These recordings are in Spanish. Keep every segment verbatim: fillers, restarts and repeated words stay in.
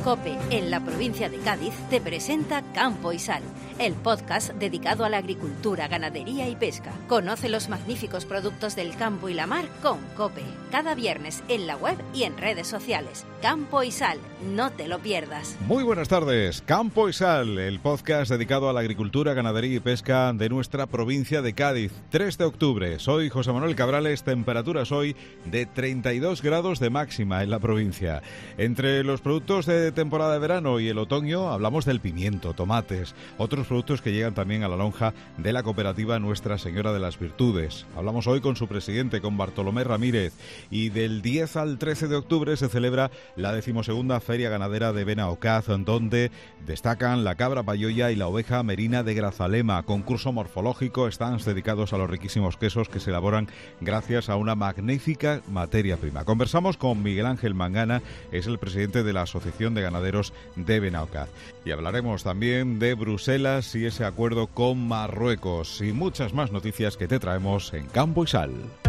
COPE, en la provincia de Cádiz, te presenta Campo y Sal, el podcast dedicado a la agricultura, ganadería y pesca. Conoce los magníficos productos del campo y la mar con COPE. Cada viernes en la web y en redes sociales. Campo y Sal, no te lo pierdas. Muy buenas tardes. Campo y Sal, el podcast dedicado a la agricultura, ganadería y pesca de nuestra provincia de Cádiz. tres de octubre. Soy José Manuel Cabrales. Temperaturas hoy de treinta y dos grados de máxima en la provincia. Entre los productos de temporada de verano y el otoño hablamos del pimiento, tomates, otros productos que llegan también a la lonja de la cooperativa Nuestra Señora de las Virtudes. Hablamos hoy con su presidente, con Bartolomé Ramírez, y del diez al trece de octubre se celebra la decimosegunda Feria Ganadera de Benaocaz, donde destacan la cabra payoya y la oveja merina de Grazalema, concurso morfológico, stands dedicados a los riquísimos quesos que se elaboran gracias a una magnífica materia prima. Conversamos con Miguel Ángel Mangana, es el presidente de la Asociación de Ganaderos de Benaocaz. Y hablaremos también de Bruselas y ese acuerdo con Marruecos y muchas más noticias que te traemos en Campo y Sal.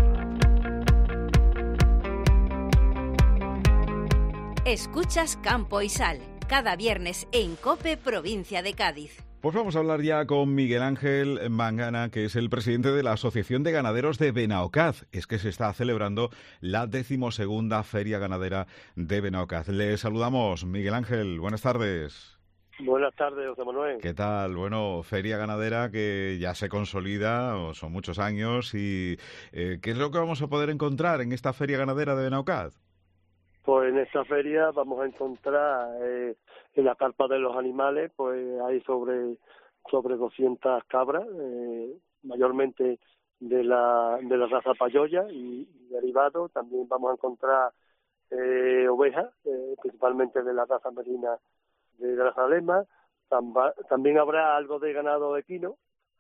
Escuchas Campo y Sal, cada viernes en COPE, provincia de Cádiz. Pues vamos a hablar ya con Miguel Ángel Mangana, que es el presidente de la Asociación de Ganaderos de Benaocaz. Es que se está celebrando la decimosegunda Feria Ganadera de Benaocaz. Le saludamos, Miguel Ángel, buenas tardes. Buenas tardes, José Manuel. ¿Qué tal? Bueno, feria ganadera que ya se consolida, o son muchos años, y eh, ¿qué es lo que vamos a poder encontrar en esta feria ganadera de Benaocaz? Pues en esta feria vamos a encontrar eh, en la carpa de los animales, pues hay sobre sobre doscientas cabras, eh, mayormente de la de la raza payoya y, y derivados. También vamos a encontrar eh, ovejas, eh, principalmente de la raza merina de Grazalema. Tamba, también habrá algo de ganado equino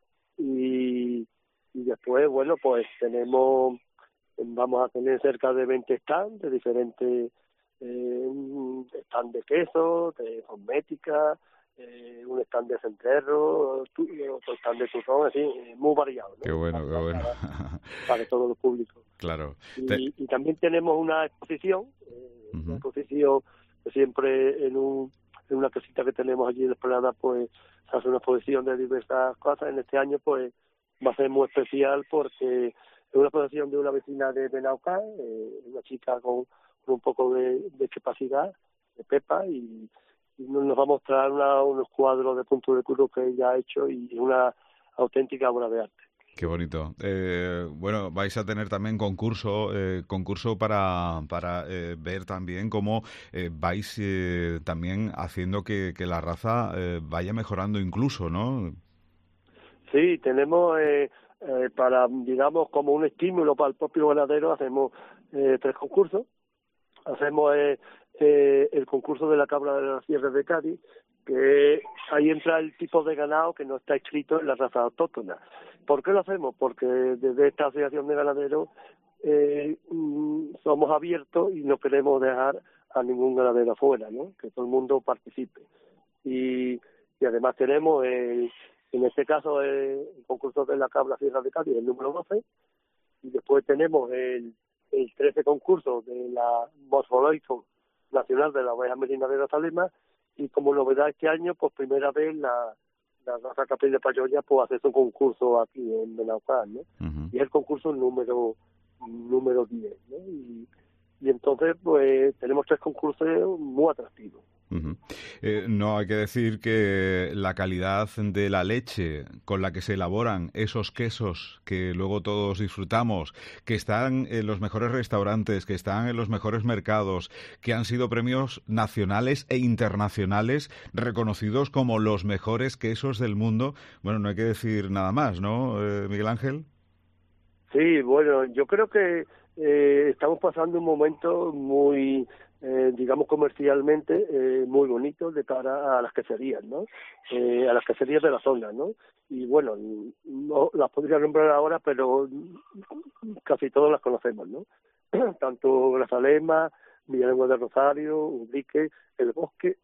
y, y después, bueno, pues tenemos... Vamos a tener cerca de veinte stands de diferentes eh, stand de queso, de cosmética, eh, un stand de centerro, otro stand de turrón, así, muy variado, ¿no? Qué bueno, qué bueno. Para, para todos los públicos. Claro. Y, Te... y también tenemos una exposición, eh, uh-huh. una exposición que siempre en, un, en una casita que tenemos allí en la Esplanada, pues se hace una exposición de diversas cosas. En este año, pues va a ser muy especial porque es una exposición de una vecina de Benaocaz, eh, una chica con, con un poco de, de capacidad, de Pepa, y, y nos va a mostrar una, unos cuadros de punto de cruz que ella ha hecho y una auténtica obra de arte. Qué bonito. Eh, bueno, vais a tener también concurso, eh, concurso para para eh, ver también cómo eh, vais eh, también haciendo que, que la raza eh, vaya mejorando incluso, ¿no? Sí, tenemos... Eh, Eh, para, digamos, como un estímulo para el propio ganadero, hacemos eh, tres concursos. Hacemos eh, eh, el concurso de la cabra de las sierras de Cádiz, que ahí entra el tipo de ganado que no está inscrito en la raza autóctona. ¿Por qué lo hacemos? Porque desde esta asociación de ganaderos eh, somos abiertos y no queremos dejar a ningún ganadero afuera, ¿no? Que todo el mundo participe. Y, y además tenemos el... En este caso, el concurso de la cabra Sierra de Cádiz, el número doce, y después tenemos el, el trece concurso de la morfológico nacional de la oveja merina de Grazalema, y como novedad este año, pues primera vez la, la raza capel de payoya pues hace su concurso aquí en Benaocaz, ¿no? Uh-huh. Y es el concurso número número diez, ¿no? Y, y entonces, pues tenemos tres concursos muy atractivos. Uh-huh. Eh, no hay que decir que la calidad de la leche con la que se elaboran esos quesos que luego todos disfrutamos, que están en los mejores restaurantes, que están en los mejores mercados, que han sido premios nacionales e internacionales reconocidos como los mejores quesos del mundo, bueno, no hay que decir nada más, ¿no, eh, Miguel Ángel? Sí, bueno, yo creo que eh, estamos pasando un momento muy... Eh, digamos comercialmente eh, muy bonito de cara a las queserías, ¿no? Eh, a las queserías de la zona, ¿no? Y bueno, no las podría nombrar ahora, pero casi todas las conocemos, ¿no? Tanto Grazalema, Villalengua de Rosario, Ubrique, El Bosque.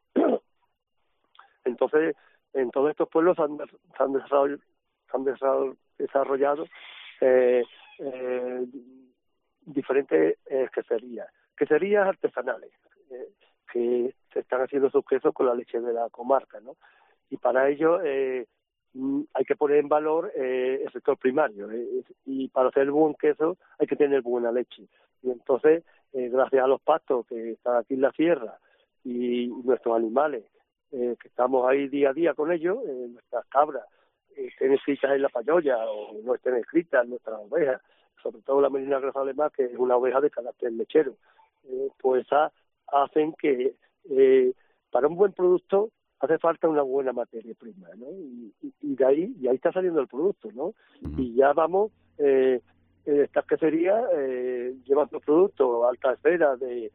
Entonces, en todos estos pueblos se han, se han desarrollado, se han desarrollado, desarrollado eh, eh, diferentes eh, queserías. queserías artesanales, eh, que se están haciendo sus quesos con la leche de la comarca, ¿no? Y para ello eh, hay que poner en valor eh, el sector primario, eh, y para hacer buen queso hay que tener buena leche. Y entonces, eh, gracias a los pastos que están aquí en la sierra y nuestros animales, eh, que estamos ahí día a día con ellos, eh, nuestras cabras eh, estén escritas en la payolla o no estén escritas, nuestras ovejas, sobre todo la merina grasa alemán, que es una oveja de carácter lechero, eh, pues a, hacen que eh, para un buen producto hace falta una buena materia prima, ¿no? Y, y, y de ahí y ahí está saliendo el producto, ¿no? Uh-huh. Y ya vamos, eh, estas queserías eh, llevan los productos a alta esfera de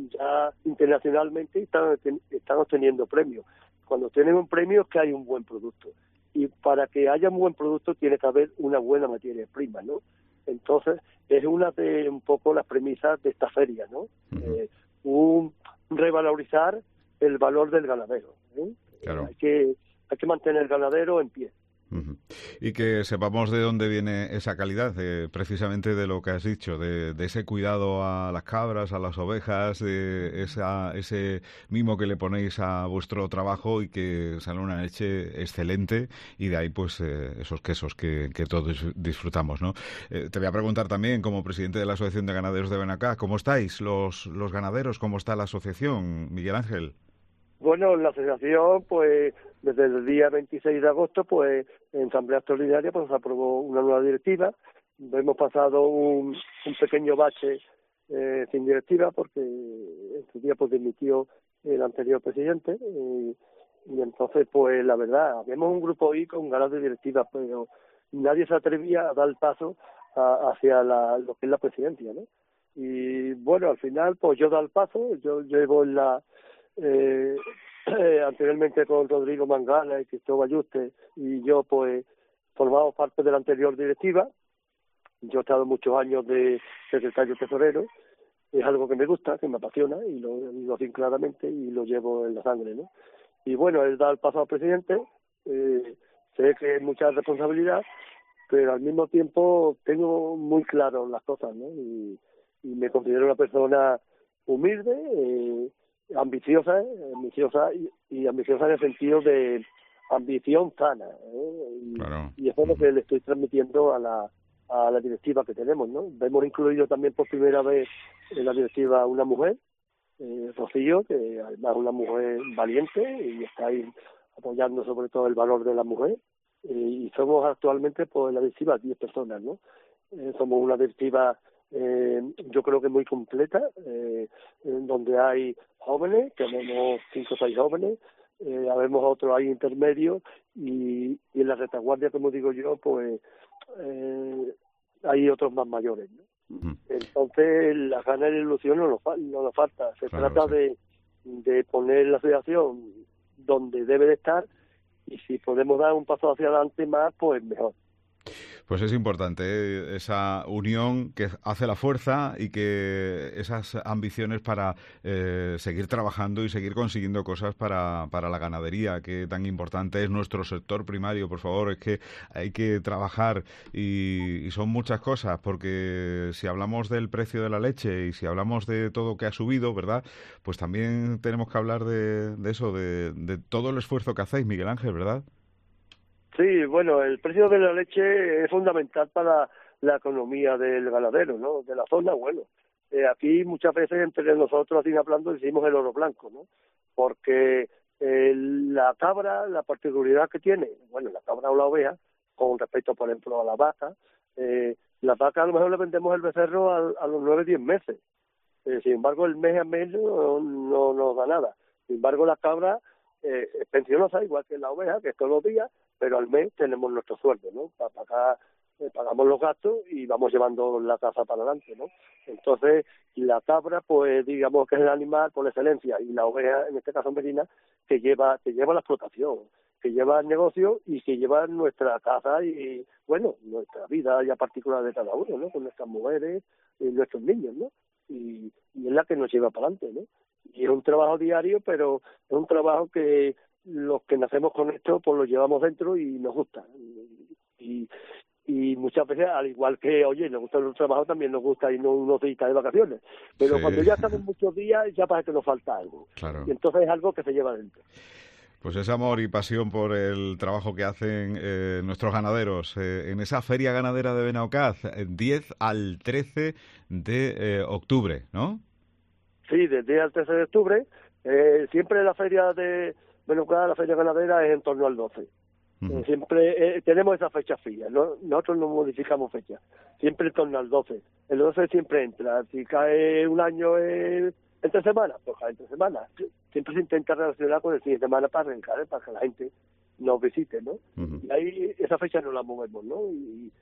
ya internacionalmente y están, están obteniendo premios. Cuando tienen un premio es que hay un buen producto. Y para que haya un buen producto tiene que haber una buena materia prima, ¿no? Entonces, es una de un poco las premisas de esta feria, ¿no? Uh-huh. Eh, un revalorizar el valor del ganadero, ¿eh? Claro. Hay que, hay que mantener el ganadero en pie. Uh-huh. Y que sepamos de dónde viene esa calidad, de, precisamente de lo que has dicho, de, de ese cuidado a las cabras, a las ovejas, de esa, ese mimo que le ponéis a vuestro trabajo y que sale una leche excelente y de ahí pues eh, esos quesos que, que todos disfrutamos, ¿no? Eh, te voy a preguntar también, como presidente de la Asociación de Ganaderos de Benacá, ¿cómo estáis los, los ganaderos? ¿Cómo está la asociación, Miguel Ángel? Bueno, la asociación, pues, desde el día veintiséis de agosto, pues, en asamblea extraordinaria, pues, se aprobó una nueva directiva. Hemos pasado un, un pequeño bache eh, sin directiva, porque en su día, pues, dimitió el anterior presidente. Y, y entonces, pues, la verdad, habíamos un grupo ahí con ganas de directiva, pero nadie se atrevía a dar el paso a, hacia la, lo que es la presidencia, ¿no? Y, bueno, al final, pues, yo he dado el paso, yo llevo en la... Eh, eh, anteriormente con Rodrigo Mangala y Cristóbal Ayuste y yo pues formamos parte de la anterior directiva. Yo he estado muchos años de secretario tesorero, es algo que me gusta, que me apasiona y lo digo así claramente y lo llevo en la sangre, ¿no? Y bueno, él da el paso al presidente, eh, sé que es mucha responsabilidad, pero al mismo tiempo tengo muy claro las cosas, ¿no? Y, y me considero una persona humilde, eh, ambiciosa, ¿eh? ambiciosa y, y ambiciosa en el sentido de ambición sana, ¿eh? Y, claro. y eso es lo que le estoy transmitiendo a la a la directiva que tenemos, ¿no? Hemos incluido también por primera vez en la directiva una mujer, eh, Rocío, que además es una mujer valiente y está ahí apoyando sobre todo el valor de la mujer, eh, y somos actualmente pues en la directiva diez personas, ¿no? Eh, somos una directiva Eh, yo creo que muy completa, eh, en donde hay jóvenes, tenemos cinco o seis jóvenes, eh, habemos otros ahí intermedios y, y en la retaguardia, como digo yo, pues eh, hay otros más mayores, ¿no? Uh-huh. Entonces, las ganas y la ilusión no nos, no nos falta. Se claro, trata sí. de, de poner la asociación donde debe de estar y si podemos dar un paso hacia adelante más, pues mejor. Pues es importante, ¿eh? Esa unión que hace la fuerza y que esas ambiciones para eh, seguir trabajando y seguir consiguiendo cosas para, para la ganadería, que tan importante es nuestro sector primario. Por favor, es que hay que trabajar y, y son muchas cosas, porque si hablamos del precio de la leche y si hablamos de todo que ha subido, ¿verdad? Pues también tenemos que hablar de, de eso, de, de todo el esfuerzo que hacéis, Miguel Ángel, ¿verdad? Sí, bueno, el precio de la leche es fundamental para la economía del ganadero, ¿no? De la zona, bueno. Eh, aquí muchas veces entre nosotros, así hablando, decimos el oro blanco, ¿no? Porque eh, la cabra, la particularidad que tiene, bueno, la cabra o la oveja, con respecto, por ejemplo, a la vaca, eh, la vaca a lo mejor le vendemos el becerro a, a los nueve, diez meses. Eh, sin embargo, el mes a mes no, no nos da nada. Sin embargo, la cabra eh, es pensionosa, igual que la oveja, que es todos los días, pero al mes tenemos nuestro sueldo, ¿no? Para pagar, eh, pagamos los gastos y vamos llevando la casa para adelante, ¿no? Entonces, la cabra, pues digamos que es el animal por excelencia, y la oveja, en este caso merina, que lleva, que lleva la explotación, que lleva el negocio y que lleva nuestra casa y, bueno, nuestra vida ya particular de cada uno, ¿no? Con nuestras mujeres y nuestros niños, ¿no? Y, y es la que nos lleva para adelante, ¿no? Y es un trabajo diario, pero es un trabajo que los que nacemos con esto, pues lo llevamos dentro y nos gusta. Y, y muchas veces, al igual que, oye, nos gusta el trabajo, también nos gusta irnos unos días de vacaciones. Pero sí. cuando ya estamos muchos días, ya parece que nos falta algo. Claro. Y entonces es algo que se lleva dentro. Pues ese amor y pasión por el trabajo que hacen eh, nuestros ganaderos eh, en esa Feria Ganadera de Benaocaz, diez al trece de eh, octubre, ¿no? Sí, del diez al trece de octubre. Eh, siempre la feria de Benaocaz, la Feria Ganadera, es en torno al doce. Uh-huh. Eh, siempre eh, tenemos esa fecha fija, ¿no? Nosotros no modificamos fecha, siempre en torno al doce. El doce siempre entra. Si cae un año eh, entre semanas, pues cae entre semanas. Siempre se intenta relacionar con el fin de semana para arrancar, ¿eh? Para que la gente nos visite, ¿no? Uh-huh. Y ahí esa fecha no la movemos, ¿no? Y,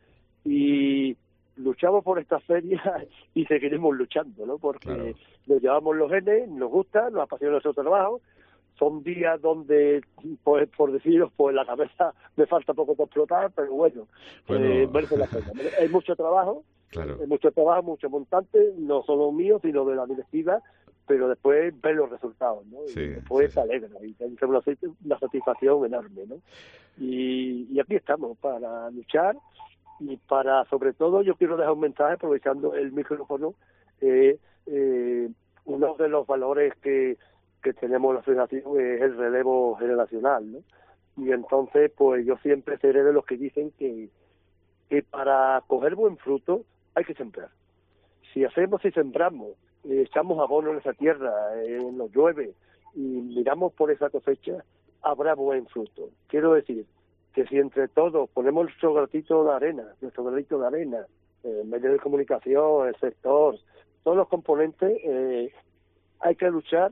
y luchamos por esta feria y seguiremos luchando, ¿no? Porque claro, nos llevamos los genes, nos gusta, nos apasiona nuestro trabajo. Son días donde, pues, por deciros, pues la cabeza me falta poco por explotar, pero bueno, bueno... Eh, merece la pena. Hay mucho trabajo, claro, hay mucho trabajo, mucho montante, no solo mío, sino de la directiva, pero después ver los resultados, ¿no? Sí, y después sí, se alegra y te una, una satisfacción enorme, ¿no? Y, y aquí estamos para luchar y para, sobre todo, yo quiero dejar un mensaje, aprovechando el micrófono, eh, eh, uno de los valores que que tenemos la federación es el relevo generacional, ¿no? Y entonces, pues yo siempre seré de los que dicen que, que para coger buen fruto hay que sembrar. Si hacemos y sembramos, eh, echamos abono en esa tierra, eh, nos llueve y miramos por esa cosecha, habrá buen fruto. Quiero decir que si entre todos ponemos nuestro granito de arena, nuestro granito de arena, eh, medios de comunicación, el sector, todos los componentes, eh, hay que luchar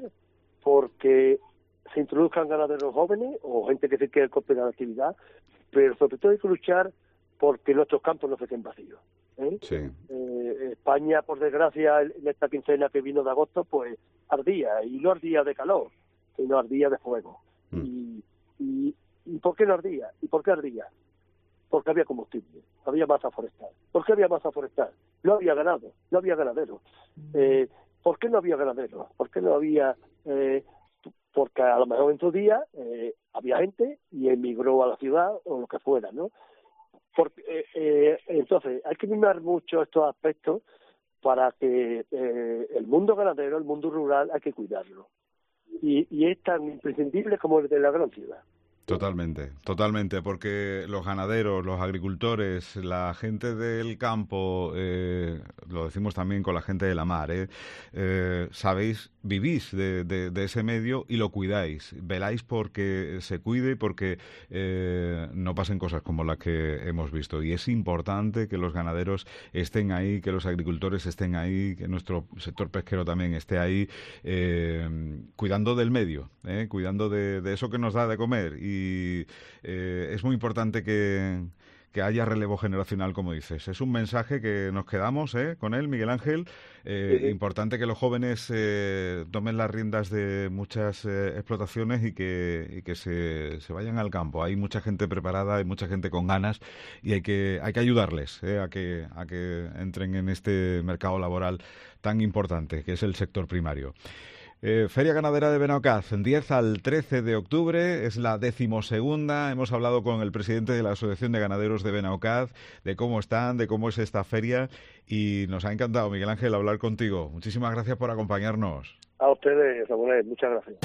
porque se introduzcan ganaderos jóvenes o gente que se quiera cooperar la actividad, pero sobre todo hay que luchar porque nuestros campos no se queden vacíos. ¿eh? Sí. Eh, España, por desgracia, en esta quincena que vino de agosto, pues ardía, y no ardía de calor, sino ardía de fuego. Mm. Y, y, ¿Y por qué no ardía? ¿Y por qué ardía? Porque había combustible, había masa forestal. ¿Por qué había masa forestal? No había ganado, no había ganaderos. Eh, ¿Por qué no había ganaderos? ¿Por qué no había...? Eh, porque a lo mejor en su día eh, había gente y emigró a la ciudad o lo que fuera, ¿no? Porque, eh, eh, entonces, hay que mimar mucho estos aspectos para que eh, el mundo ganadero, el mundo rural, hay que cuidarlo. Y, y es tan imprescindible como el de la gran ciudad. Totalmente, totalmente, porque los ganaderos, los agricultores, la gente del campo, eh, lo decimos también con la gente de la mar, eh, eh, sabéis, vivís de, de, de ese medio y lo cuidáis, veláis porque se cuide y porque eh, no pasen cosas como las que hemos visto. Y es importante que los ganaderos estén ahí, que los agricultores estén ahí, que nuestro sector pesquero también esté ahí, eh, cuidando del medio, eh, cuidando de, de eso que nos da de comer. Y Y eh, es muy importante que, que haya relevo generacional, como dices. Es un mensaje que nos quedamos eh, con él, Miguel Ángel. Eh, sí. Importante que los jóvenes eh, tomen las riendas de muchas eh, explotaciones y que, y que se, se vayan al campo. Hay mucha gente preparada, hay mucha gente con ganas y hay que, hay que ayudarles eh, a, que, a que entren en este mercado laboral tan importante, que es el sector primario. Eh, Feria Ganadera de Benaocaz, diez al trece de octubre, es la decimosegunda. Hemos hablado con el presidente de la Asociación de Ganaderos de Benaocaz, de cómo están, de cómo es esta feria, y nos ha encantado, Miguel Ángel, hablar contigo. Muchísimas gracias por acompañarnos. A ustedes, Samuel, muchas gracias.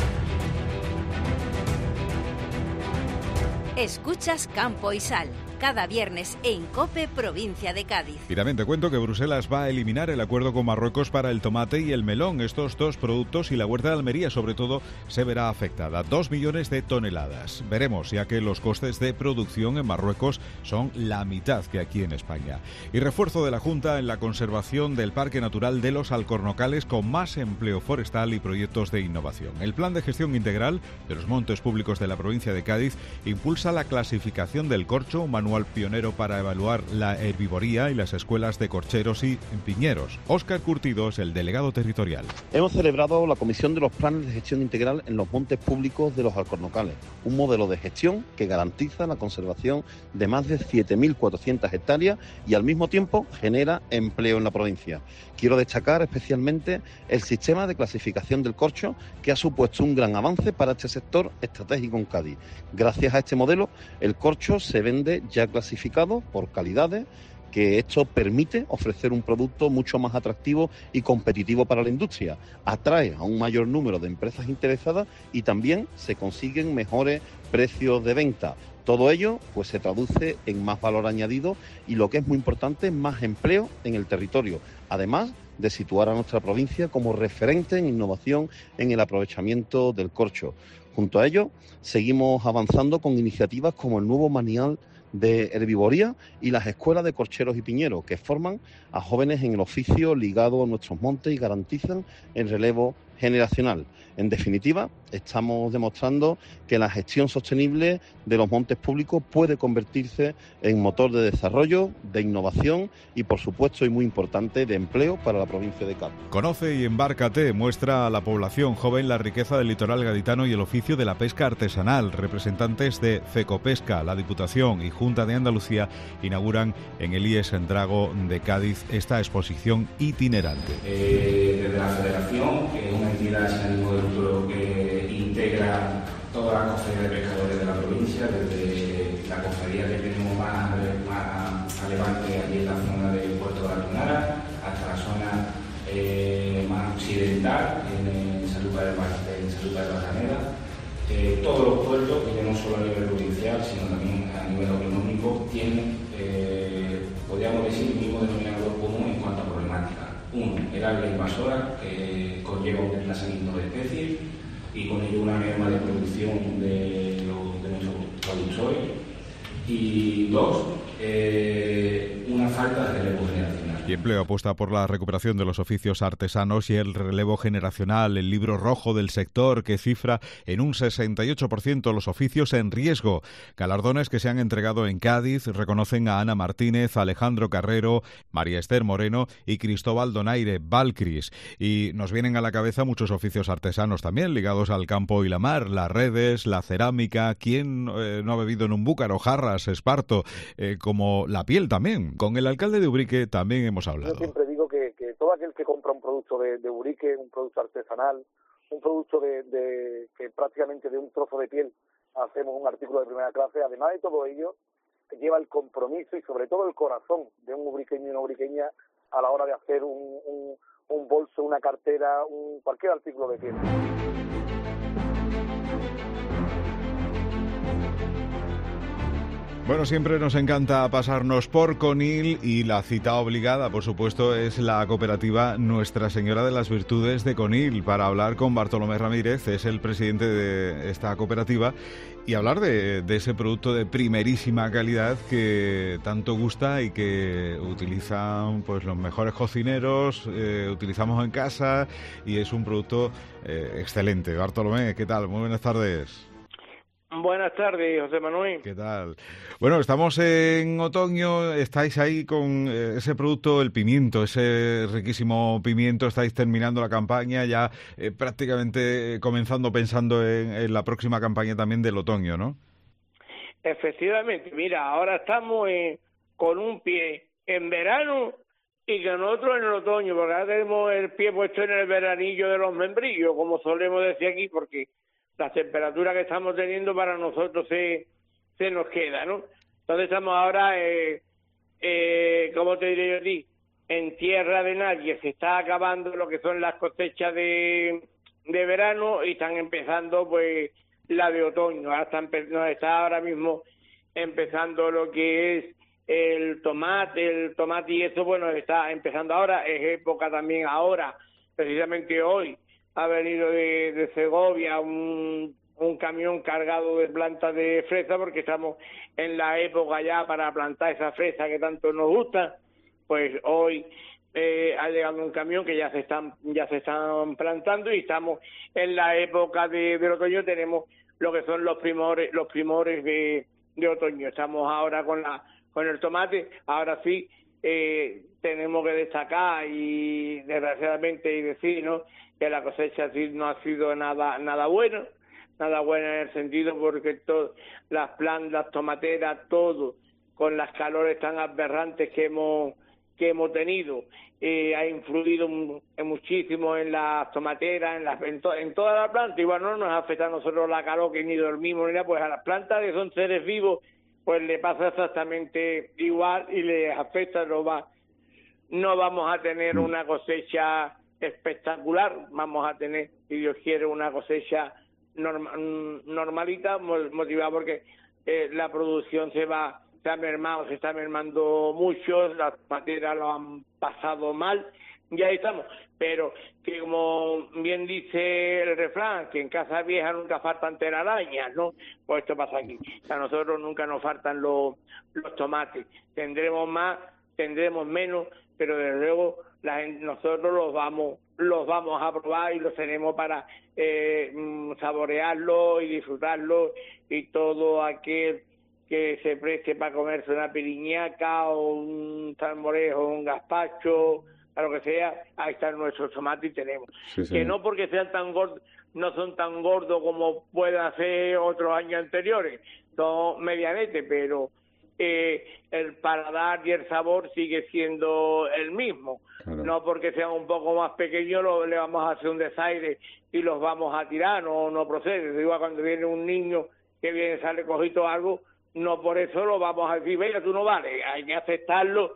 Escuchas Campo y Sal, cada viernes en COPE, provincia de Cádiz. Y también te cuento que Bruselas va a eliminar el acuerdo con Marruecos para el tomate y el melón. Estos dos productos y la huerta de Almería, sobre todo, se verá afectada. Dos millones de toneladas. Veremos, ya que los costes de producción en Marruecos son la mitad que aquí en España. Y refuerzo de la Junta en la conservación del Parque Natural de los Alcornocales con más empleo forestal y proyectos de innovación. El Plan de Gestión Integral de los Montes Públicos de la provincia de Cádiz impulsa la clasificación del corcho, un manual pionero para evaluar la herbivoría y las escuelas de corcheros y piñeros. Óscar Curtido es el delegado territorial. Hemos celebrado la comisión de los planes de gestión integral en los montes públicos de los Alcornocales, un modelo de gestión que garantiza la conservación de más de siete mil cuatrocientas hectáreas y al mismo tiempo genera empleo en la provincia. Quiero destacar especialmente el sistema de clasificación del corcho, que ha supuesto un gran avance para este sector estratégico en Cádiz. Gracias a este modelo, el corcho se vende ya ha clasificado por calidades, que esto permite ofrecer un producto mucho más atractivo y competitivo para la industria, atrae a un mayor número de empresas interesadas y también se consiguen mejores precios de venta. Todo ello pues se traduce en más valor añadido y, lo que es muy importante, más empleo en el territorio, además de situar a nuestra provincia como referente en innovación en el aprovechamiento del corcho. Junto a ello, seguimos avanzando con iniciativas como el nuevo manual de herbivoría y las escuelas de corcheros y piñeros, que forman a jóvenes en el oficio ligado a nuestros montes y garantizan el relevo generacional. En definitiva, estamos demostrando que la gestión sostenible de los montes públicos puede convertirse en motor de desarrollo, de innovación y, por supuesto, y muy importante, de empleo para la provincia de Cádiz. Conoce y embárcate, muestra a la población joven la riqueza del litoral gaditano y el oficio de la pesca artesanal. Representantes de FECOPESCA, la Diputación y Junta de Andalucía inauguran en el I E S en Drago de Cádiz esta exposición itinerante. Eh, desde la Federación, que es una entidad sin ánimo de lucro que integra todas las cofradías de pescadores de la provincia, desde la cofradía que tenemos más, más a levante aquí en la zona del puerto de la Lunara, hasta la zona eh, más occidental, en Sanlúcar de Barrameda. Eh, todos los puertos, y no solo a nivel provincial, sino también a nivel autonómico, tienen, eh, podríamos decir, el mismo denominador común en cuanto a problemática. Uno, el alga invasora, que conlleva un desplazamiento de especies y con ello una merma de producción de, de nuestros productores. Y dos, eh, una falta de relevo generacional. Y Empleo apuesta por la recuperación de los oficios artesanos y el relevo generacional. El libro rojo del sector, que cifra en un sesenta y ocho por ciento los oficios en riesgo. Galardones que se han entregado en Cádiz reconocen a Ana Martínez, Alejandro Carrero, María Esther Moreno y Cristóbal Donaire Valcris. Y nos vienen a la cabeza muchos oficios artesanos también ligados al campo y la mar, las redes, la cerámica. ¿Quién eh, no ha bebido en un búcaro? Jarras, esparto, eh, como la piel también. Con el alcalde de Ubrique también hemos hablado. Yo siempre digo que, que todo aquel que compra un producto de, de Ubrique, un producto artesanal, un producto de, de que prácticamente de un trozo de piel hacemos un artículo de primera clase, además de todo ello, lleva el compromiso y sobre todo el corazón de un ubriqueño y una ubriqueña a la hora de hacer un, un, un bolso, una cartera, un cualquier artículo de piel. Bueno, siempre nos encanta pasarnos por Conil y la cita obligada, por supuesto, es la cooperativa Nuestra Señora de las Virtudes de Conil, para hablar con Bartolomé Ramírez, es el presidente de esta cooperativa, y hablar de, de ese producto de primerísima calidad que tanto gusta y que utilizan pues los mejores cocineros, eh, utilizamos en casa, y es un producto eh, excelente. Bartolomé, ¿qué tal? Muy buenas tardes. Buenas tardes, José Manuel. ¿Qué tal? Bueno, estamos en otoño, estáis ahí con ese producto, el pimiento, ese riquísimo pimiento, estáis terminando la campaña, ya eh, prácticamente comenzando pensando en, en la próxima campaña también del otoño, ¿no? Efectivamente, mira, ahora estamos en, con un pie en verano y con otro en el otoño, porque ahora tenemos el pie puesto en el veranillo de los membrillos, como solemos decir aquí, porque la temperatura que estamos teniendo para nosotros se, se nos queda, ¿no? Entonces estamos ahora, eh, eh, ¿cómo te diré yo a ti? En tierra de nadie, se está acabando lo que son las cosechas de, de verano y están empezando pues la de otoño. Ahora está, nos está ahora mismo empezando lo que es el tomate, el tomate y eso, bueno, está empezando ahora, es época también ahora, precisamente hoy. Ha venido de, de Segovia un, un camión cargado de plantas de fresa, porque estamos en la época ya para plantar esa fresa que tanto nos gusta. Pues hoy eh, ha llegado un camión que ya se están ya se están plantando y estamos en la época de, del otoño. Tenemos lo que son los primores los primores de, de otoño. Estamos ahora con la con el tomate. Ahora sí eh, tenemos que destacar y desgraciadamente y decir, ¿no?, que la cosecha no ha sido nada nada buena, nada buena en el sentido porque todo, las plantas tomateras, todo, con las calores tan aberrantes que hemos que hemos tenido, eh, ha influido muchísimo en las tomateras, en, las, en, to, en toda la planta, y bueno, no nos afecta a nosotros la calor que ni dormimos ni nada, pues a las plantas que son seres vivos pues le pasa exactamente igual y les afecta, no va, no vamos a tener una cosecha espectacular, vamos a tener, si Dios quiere, una cosecha norma, normalita, motivada porque eh, la producción se va, se ha mermado, se está mermando mucho, las materias lo han pasado mal, y ahí estamos, pero que como bien dice el refrán, que en casa vieja nunca faltan telarañas, ¿no? Pues esto pasa aquí, a nosotros nunca nos faltan los, los tomates, tendremos más, tendremos menos, pero desde luego la gente, nosotros los vamos los vamos a probar y los tenemos para eh, saborearlo y disfrutarlo, y todo aquel que se preste para comerse una piriñaca o un salmorejo o un gazpacho, a lo que sea, ahí están nuestros tomates y tenemos. Sí, sí. Que no porque sean tan gordos, no son tan gordos como puedan ser otros años anteriores, son medianetes, pero eh, el paladar y el sabor sigue siendo el mismo. Claro. No porque sean un poco más pequeños lo, le vamos a hacer un desaire y los vamos a tirar, no no procede. Igual cuando viene un niño que viene, sale cogido algo, no por eso lo vamos a decir, venga, tú no vales, hay que aceptarlo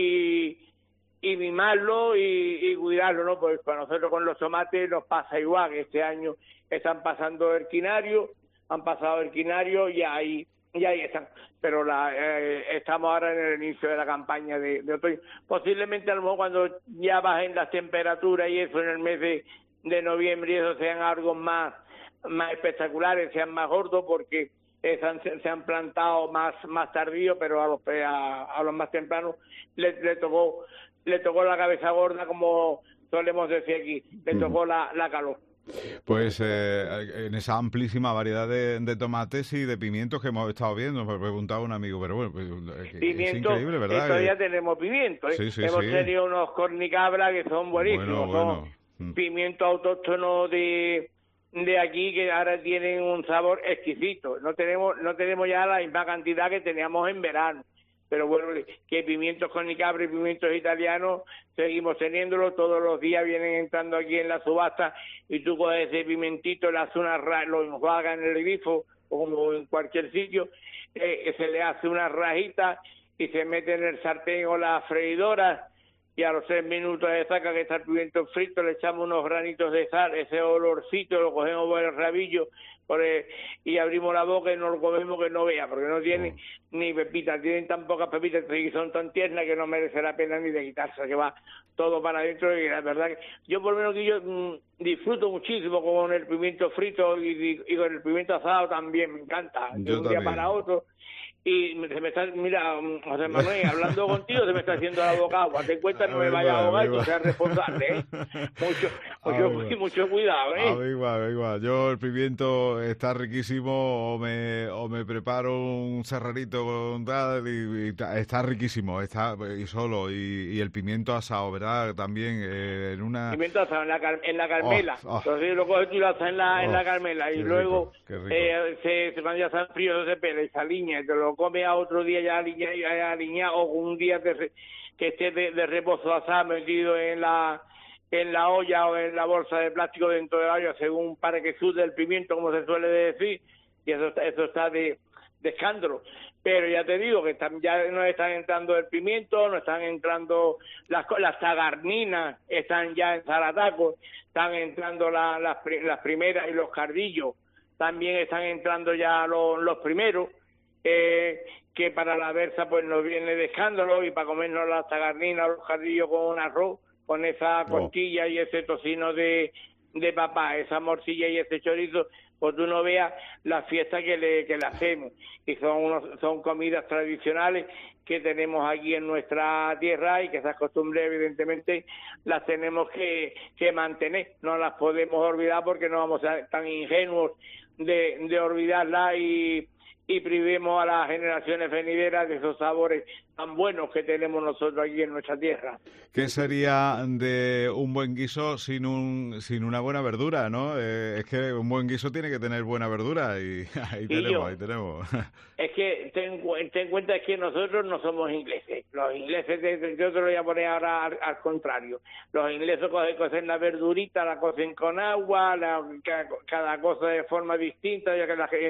y, y mimarlo y, y cuidarlo, ¿no? Pues para nosotros con los tomates nos pasa igual, que este año están pasando el quinario, han pasado el quinario y ahí y ahí están, pero la, eh, estamos ahora en el inicio de la campaña de, de otoño. Posiblemente a lo mejor cuando ya bajen las temperaturas y eso en el mes de, de noviembre y eso sean algo más, más espectaculares, sean más gordos porque eh, se, han, se han plantado más más tardío, pero a los a, a los más tempranos le, le tocó le tocó la cabeza gorda, como solemos decir aquí, le tocó la, la calor. Pues eh, en esa amplísima variedad de, de tomates y de pimientos que hemos estado viendo, me preguntaba un amigo, pero bueno, pues, pimiento, es increíble, ¿verdad? Todavía que... tenemos pimiento, ¿eh? Sí, sí, hemos sí. tenido unos cornicabras que son buenísimos, bueno, son bueno. pimientos autóctonos de de aquí que ahora tienen un sabor exquisito. No tenemos no tenemos ya la misma cantidad que teníamos en verano. Pero bueno, que pimientos cornicabra y pimientos italianos seguimos teniéndolo, todos los días vienen entrando aquí en la subasta y tú coges ese pimentito, le haces una ra lo enjuagas en el grifo o como en cualquier sitio, eh, se le hace una rajita y se mete en el sartén o la freidora y a los tres minutos de saca que está el pimiento frito, le echamos unos granitos de sal, ese olorcito lo cogemos por el rabillo por el, y abrimos la boca y nos lo comemos que no vea, porque no tienen oh. ni pepitas, tienen tan pocas pepitas y son tan tiernas que no merece la pena ni de quitarse, que va todo para adentro. Y la verdad que yo por lo menos que yo mmm, disfruto muchísimo con el pimiento frito y, y con el pimiento asado también, me encanta, de un día para otro. Y se me está, mira, José Manuel, hablando contigo se me está haciendo la boca agua. Ten cuenta, no me vaya a ahogar y tú seas responsable, ¿eh? Mucho, mucho, mucho cuidado, ¿eh? Igual, igual. Yo el pimiento está riquísimo, o me, o me preparo un serrarito con tal, y, y está riquísimo, está y solo, y, y el pimiento asado, ¿verdad? También eh, en una... Pimiento asado en la, en la Carmela. Oh, oh. Entonces lo coges y lo haces en la, oh, en la Carmela, y luego rico, eh, se, se, cuando ya están fríos se pela y se aliña, y te lo come a otro día ya aliñado, ya aliñado o un día de, que esté de, de reposo asado metido en la en la olla o en la bolsa de plástico dentro de la olla, según para que sude el pimiento, como se suele decir, y eso, eso está de, de escándalo. Pero ya te digo que están, ya no están entrando el pimiento, no están entrando las, las tagarninas, están ya en Zarataco, están entrando la, las, las primeras y los cardillos, también están entrando ya los, los primeros. Eh, que para la versa pues nos viene de escándalo, y para comernos las tagarninas, los cardillos con un arroz, con esa costilla oh. y ese tocino de, de papá, esa morcilla y ese chorizo, pues tú no veas la fiesta que le, que le hacemos. Y son, unos, son comidas tradicionales que tenemos aquí en nuestra tierra y que esas costumbres evidentemente las tenemos que, que mantener, no las podemos olvidar porque no vamos a ser tan ingenuos de, de olvidarlas y y privemos a las generaciones venideras de esos sabores tan buenos que tenemos nosotros aquí en nuestra tierra. ¿Qué sería de un buen guiso sin un sin una buena verdura, no? Eh, es que un buen guiso tiene que tener buena verdura y ahí y tenemos, yo, ahí tenemos. Es que ten, ten en cuenta que nosotros no somos ingleses. Los ingleses, yo te lo voy a poner ahora al, al contrario. Los ingleses cogen, cogen la verdurita, la cocen con agua, la, cada cosa de forma distinta, ya que la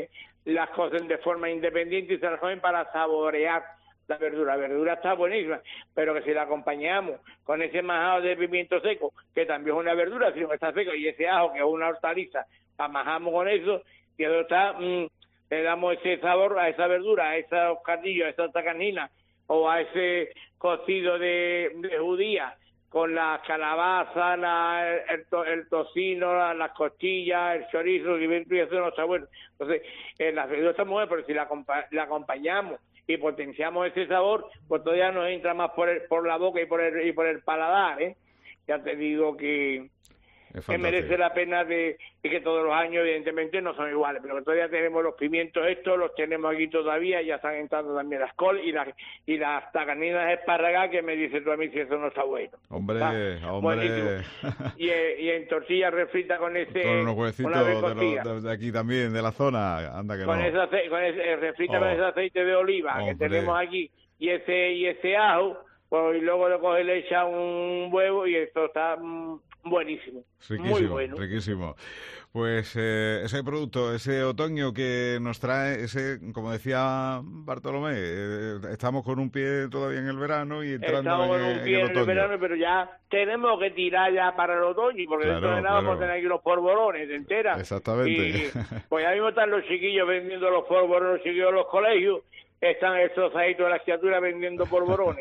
las cocen de forma independiente y se las comen para saborear la verdura. La verdura está buenísima, pero que si la acompañamos con ese majado de pimiento seco, que también es una verdura, sino que está seco, y ese ajo, que es una hortaliza, amajamos con eso, y eso está, mmm, le damos ese sabor a esa verdura, a esos cardillos, a esa tacanina, o a ese cocido de, de judía, con la calabaza, la, el, to, el tocino, la, las costillas, el chorizo, y eso no está bueno. Entonces, eh, la verdura está muy buena, pero si la, la acompañamos y potenciamos ese sabor, pues todavía nos entra más por el, por la boca y por el y por el paladar, ¿eh? Ya te digo que, que merece la pena de, y que todos los años evidentemente no son iguales, pero que todavía tenemos los pimientos estos, los tenemos aquí todavía, ya están entrando también las col y las y las tacaninas espárragas, que me dices tú a mí si eso no está bueno. Hombre, ¿está? hombre. Y, y en tortilla refrita con ese... Con unos huesitos de, los, de aquí también, de la zona, anda que con no. Ese ace, con ese refrita oh. con ese aceite de oliva hombre. que tenemos aquí, y ese y ese ajo, pues, y luego le coge, le echa un huevo y esto está... Mmm, buenísimo, riquísimo, muy bueno. Riquísimo. Pues eh, ese producto, ese otoño que nos trae, ese, como decía Bartolomé, eh, estamos con un pie todavía en el verano y entrando estamos en, con un pie en el en otoño. el verano, pero ya tenemos que tirar ya para el otoño, porque claro, dentro de nada claro. vamos a tener aquí los polvorones, ¿te enteras? Exactamente. Y pues ya mismo están los chiquillos vendiendo los polvorones, los chiquillos de los colegios, están estos ajitos de las criaturas vendiendo polvorones.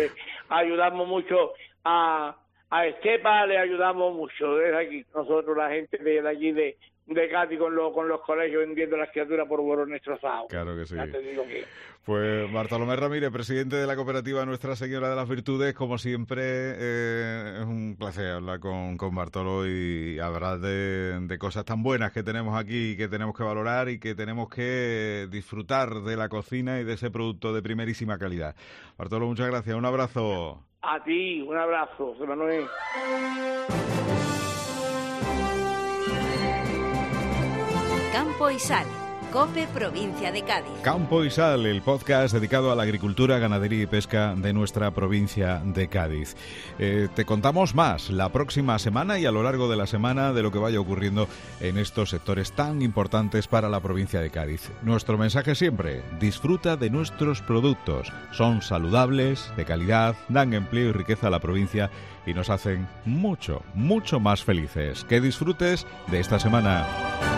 Ayudamos mucho a... A Estepa le ayudamos mucho desde aquí, nosotros la gente de allí de, de Cádiz con, lo, con los colegios vendiendo las criaturas por borones trozados. Claro que sí. Ya te digo que... Pues Bartolomé Ramírez, presidente de la cooperativa Nuestra Señora de las Virtudes, como siempre eh, es un placer hablar con, con Bartolo y hablar de, de cosas tan buenas que tenemos aquí y que tenemos que valorar y que tenemos que disfrutar de la cocina y de ese producto de primerísima calidad. Bartolo, muchas gracias, un abrazo. A ti, un abrazo, José Manuel. Campo y Sal, COPE, provincia de Cádiz. Campo y Sal, el podcast dedicado a la agricultura, ganadería y pesca de nuestra provincia de Cádiz. Eh, te contamos más la próxima semana y a lo largo de la semana de lo que vaya ocurriendo en estos sectores tan importantes para la provincia de Cádiz. Nuestro mensaje siempre, disfruta de nuestros productos. Son saludables, de calidad, dan empleo y riqueza a la provincia y nos hacen mucho, mucho más felices. Que disfrutes de esta semana.